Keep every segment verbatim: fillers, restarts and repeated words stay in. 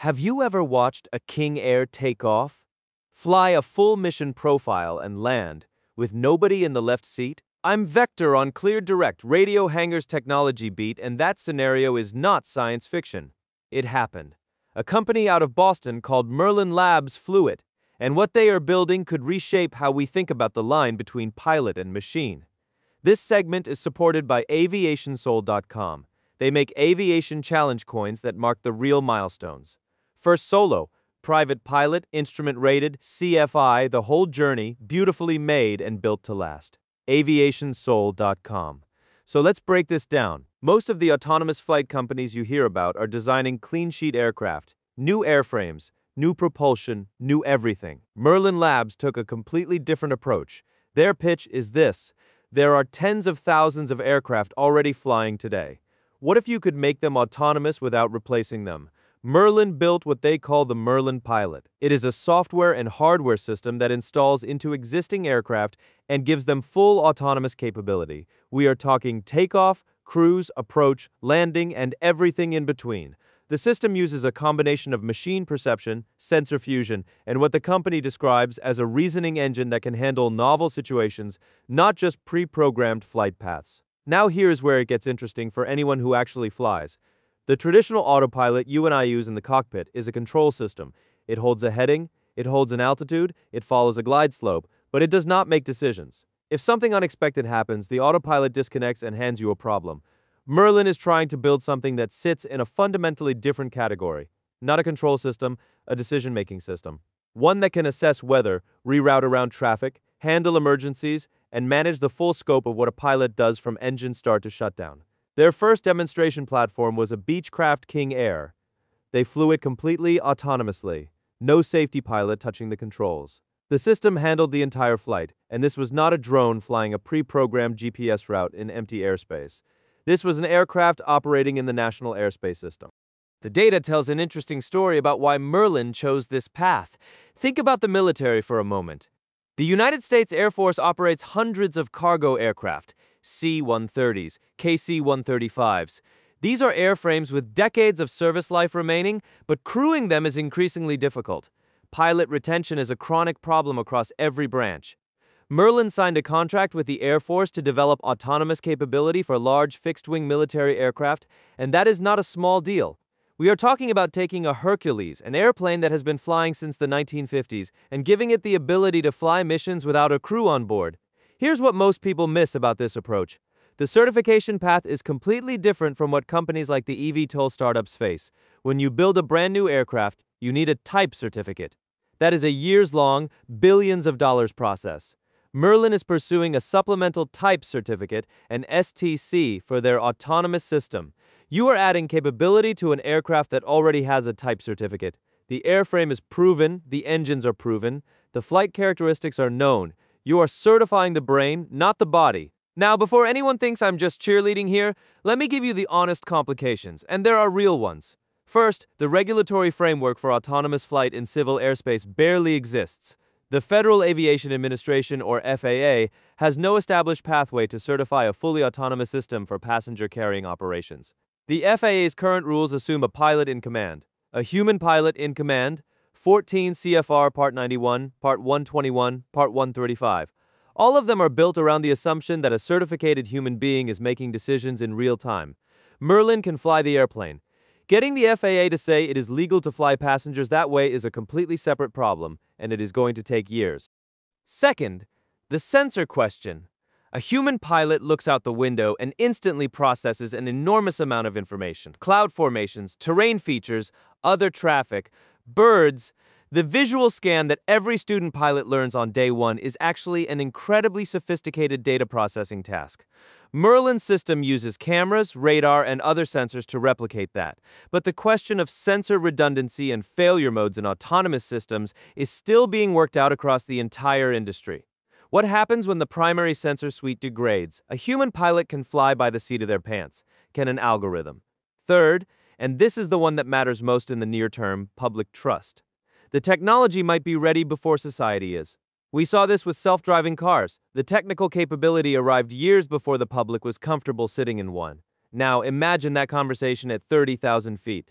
Have you ever watched a King Air take off? Fly a full mission profile and land, with nobody in the left seat? I'm Vector on Clear Direct, Radio Hangar's technology beat, and that scenario is not science fiction. It happened. A company out of Boston called Merlin Labs flew it, and what they are building could reshape how we think about the line between pilot and machine. This segment is supported by aviation soul dot com. They make aviation challenge coins that mark the real milestones. First solo, private pilot, instrument rated, C F I, the whole journey, beautifully made and built to last. aviation soul dot com. So let's break this down. Most of the autonomous flight companies you hear about are designing clean sheet aircraft, new airframes, new propulsion, new everything. Merlin Labs took a completely different approach. Their pitch is this: there are tens of thousands of aircraft already flying today. What if you could make them autonomous without replacing them? Merlin built what they call the Merlin Pilot. It is a software and hardware system that installs into existing aircraft and gives them full autonomous capability. We are talking takeoff, cruise, approach, landing, and everything in between. The system uses a combination of machine perception, sensor fusion, and what the company describes as a reasoning engine that can handle novel situations, not just pre-programmed flight paths. Now here's where it gets interesting for anyone who actually flies. The traditional autopilot you and I use in the cockpit is a control system. It holds a heading, it holds an altitude, it follows a glide slope, but it does not make decisions. If something unexpected happens, the autopilot disconnects and hands you a problem. Merlin is trying to build something that sits in a fundamentally different category. Not a control system, a decision-making system. One that can assess weather, reroute around traffic, handle emergencies, and manage the full scope of what a pilot does from engine start to shutdown. Their first demonstration platform was a Beechcraft King Air. They flew it completely autonomously, no safety pilot touching the controls. The system handled the entire flight, and this was not a drone flying a pre-programmed G P S route in empty airspace. This was an aircraft operating in the National Airspace System. The data tells an interesting story about why Merlin chose this path. Think about the military for a moment. The United States Air Force operates hundreds of cargo aircraft, C one thirties, K C one thirty-fives. These are airframes with decades of service life remaining, but crewing them is increasingly difficult. Pilot retention is a chronic problem across every branch. Merlin signed a contract with the Air Force to develop autonomous capability for large fixed-wing military aircraft, and that is not a small deal. We are talking about taking a Hercules, an airplane that has been flying since the nineteen fifties, and giving it the ability to fly missions without a crew on board. Here's what most people miss about this approach. The certification path is completely different from what companies like the eVTOL startups face. When you build a brand new aircraft, you need a type certificate. That is a years-long, billions of dollars process. Merlin is pursuing a supplemental type certificate, an S T C, for their autonomous system. You are adding capability to an aircraft that already has a type certificate. The airframe is proven, the engines are proven, the flight characteristics are known. You are certifying the brain, not the body. Now, before anyone thinks I'm just cheerleading here, let me give you the honest complications, and there are real ones. First, the regulatory framework for autonomous flight in civil airspace barely exists. The Federal Aviation Administration, or F A A, has no established pathway to certify a fully autonomous system for passenger-carrying operations. The F A A's current rules assume a pilot in command, a human pilot in command, fourteen C F R Part ninety-one, Part one twenty-one, Part one thirty-five. All of them are built around the assumption that a certificated human being is making decisions in real time. Merlin can fly the airplane. Getting the F A A to say it is legal to fly passengers that way is a completely separate problem, and it is going to take years. Second, the sensor question. A human pilot looks out the window and instantly processes an enormous amount of information. Cloud formations, terrain features, other traffic, birds. The visual scan that every student pilot learns on day one is actually an incredibly sophisticated data processing task. Merlin's system uses cameras, radar, and other sensors to replicate that. But the question of sensor redundancy and failure modes in autonomous systems is still being worked out across the entire industry. What happens when the primary sensor suite degrades? A human pilot can fly by the seat of their pants. Can an algorithm? Third, and this is the one that matters most in the near term, public trust. The technology might be ready before society is. We saw this with self-driving cars. The technical capability arrived years before the public was comfortable sitting in one. Now, imagine that conversation at thirty thousand feet.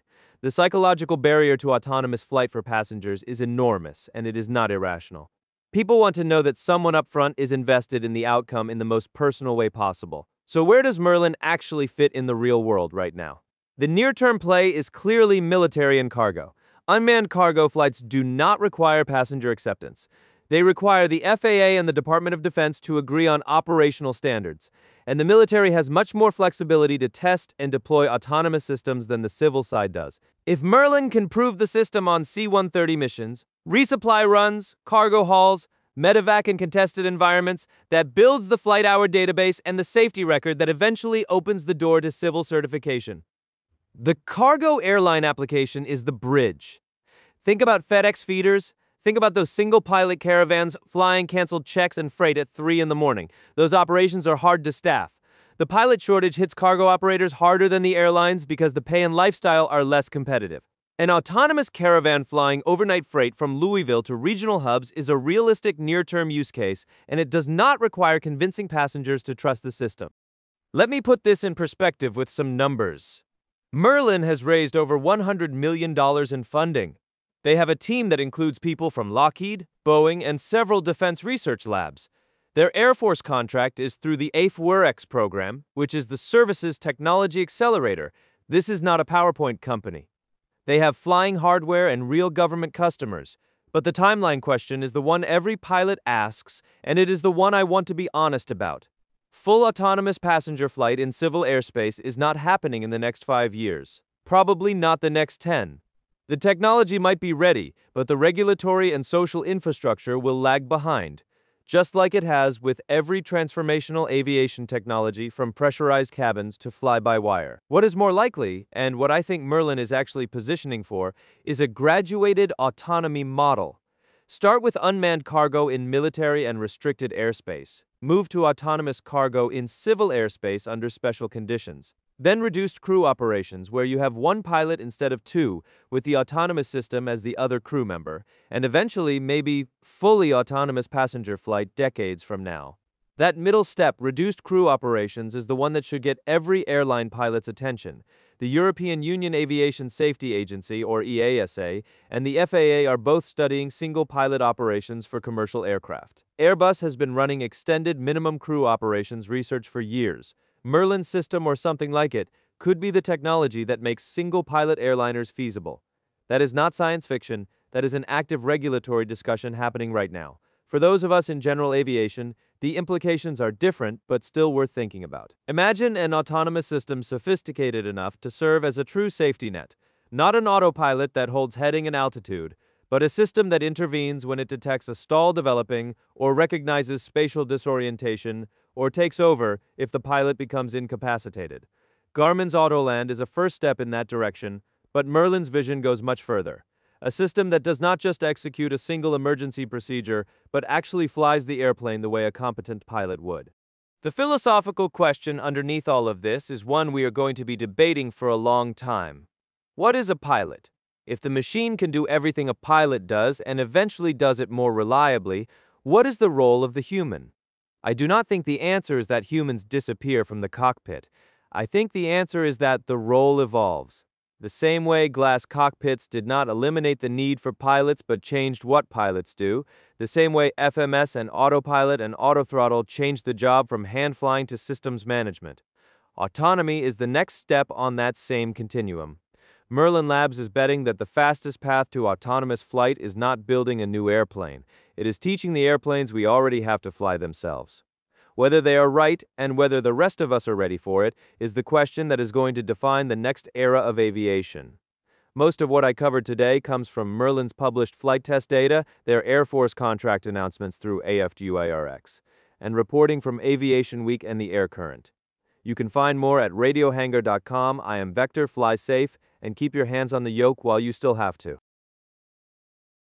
The psychological barrier to autonomous flight for passengers is enormous, and it is not irrational. People want to know that someone up front is invested in the outcome in the most personal way possible. So where does Merlin actually fit in the real world right now? The near-term play is clearly military and cargo. Unmanned cargo flights do not require passenger acceptance. They require the F A A and the Department of Defense to agree on operational standards, and the military has much more flexibility to test and deploy autonomous systems than the civil side does. If Merlin can prove the system on C one thirty missions, resupply runs, cargo hauls, medevac in contested environments, that builds the flight hour database and the safety record that eventually opens the door to civil certification. The cargo airline application is the bridge. Think about FedEx feeders. Think about those single-pilot caravans flying canceled checks and freight at three in the morning. Those operations are hard to staff. The pilot shortage hits cargo operators harder than the airlines because the pay and lifestyle are less competitive. An autonomous caravan flying overnight freight from Louisville to regional hubs is a realistic near-term use case, and it does not require convincing passengers to trust the system. Let me put this in perspective with some numbers. Merlin has raised over one hundred million dollars in funding. They have a team that includes people from Lockheed, Boeing, and several defense research labs. Their Air Force contract is through the A F W R X program, which is the Services Technology Accelerator. This is not a PowerPoint company. They have flying hardware and real government customers. But the timeline question is the one every pilot asks, and it is the one I want to be honest about. Full autonomous passenger flight in civil airspace is not happening in the next five years. Probably not the next ten. The technology might be ready, but the regulatory and social infrastructure will lag behind, just like it has with every transformational aviation technology from pressurized cabins to fly-by-wire. What is more likely, and what I think Merlin is actually positioning for, is a graduated autonomy model. Start with unmanned cargo in military and restricted airspace. Move to autonomous cargo in civil airspace under special conditions. Then reduced crew operations, where you have one pilot instead of two, with the autonomous system as the other crew member, and eventually maybe fully autonomous passenger flight decades from now. That middle step, reduced crew operations, is the one that should get every airline pilot's attention. The European Union Aviation Safety Agency, or E A S A, and the F A A are both studying single-pilot operations for commercial aircraft. Airbus has been running extended minimum crew operations research for years. Merlin's system, or something like it, could be the technology that makes single-pilot airliners feasible. That is not science fiction. That is an active regulatory discussion happening right now. For those of us in general aviation, the implications are different, but still worth thinking about. Imagine an autonomous system sophisticated enough to serve as a true safety net. Not an autopilot that holds heading and altitude, but a system that intervenes when it detects a stall developing or recognizes spatial disorientation or takes over if the pilot becomes incapacitated. Garmin's Autoland is a first step in that direction, but Merlin's vision goes much further. A system that does not just execute a single emergency procedure, but actually flies the airplane the way a competent pilot would. The philosophical question underneath all of this is one we are going to be debating for a long time. What is a pilot? If the machine can do everything a pilot does and eventually does it more reliably, what is the role of the human? I do not think the answer is that humans disappear from the cockpit. I think the answer is that the role evolves. The same way glass cockpits did not eliminate the need for pilots but changed what pilots do, the same way F M S and autopilot and autothrottle changed the job from hand flying to systems management. Autonomy is the next step on that same continuum. Merlin Labs is betting that the fastest path to autonomous flight is not building a new airplane. It is teaching the airplanes we already have to fly themselves. Whether they are right and whether the rest of us are ready for it is the question that is going to define the next era of aviation. Most of what I covered today comes from Merlin's published flight test data, their Air Force contract announcements through A F W R X, and reporting from Aviation Week and the Air Current. You can find more at radio hangar dot com. I am Vector. Fly safe and keep your hands on the yoke while you still have to.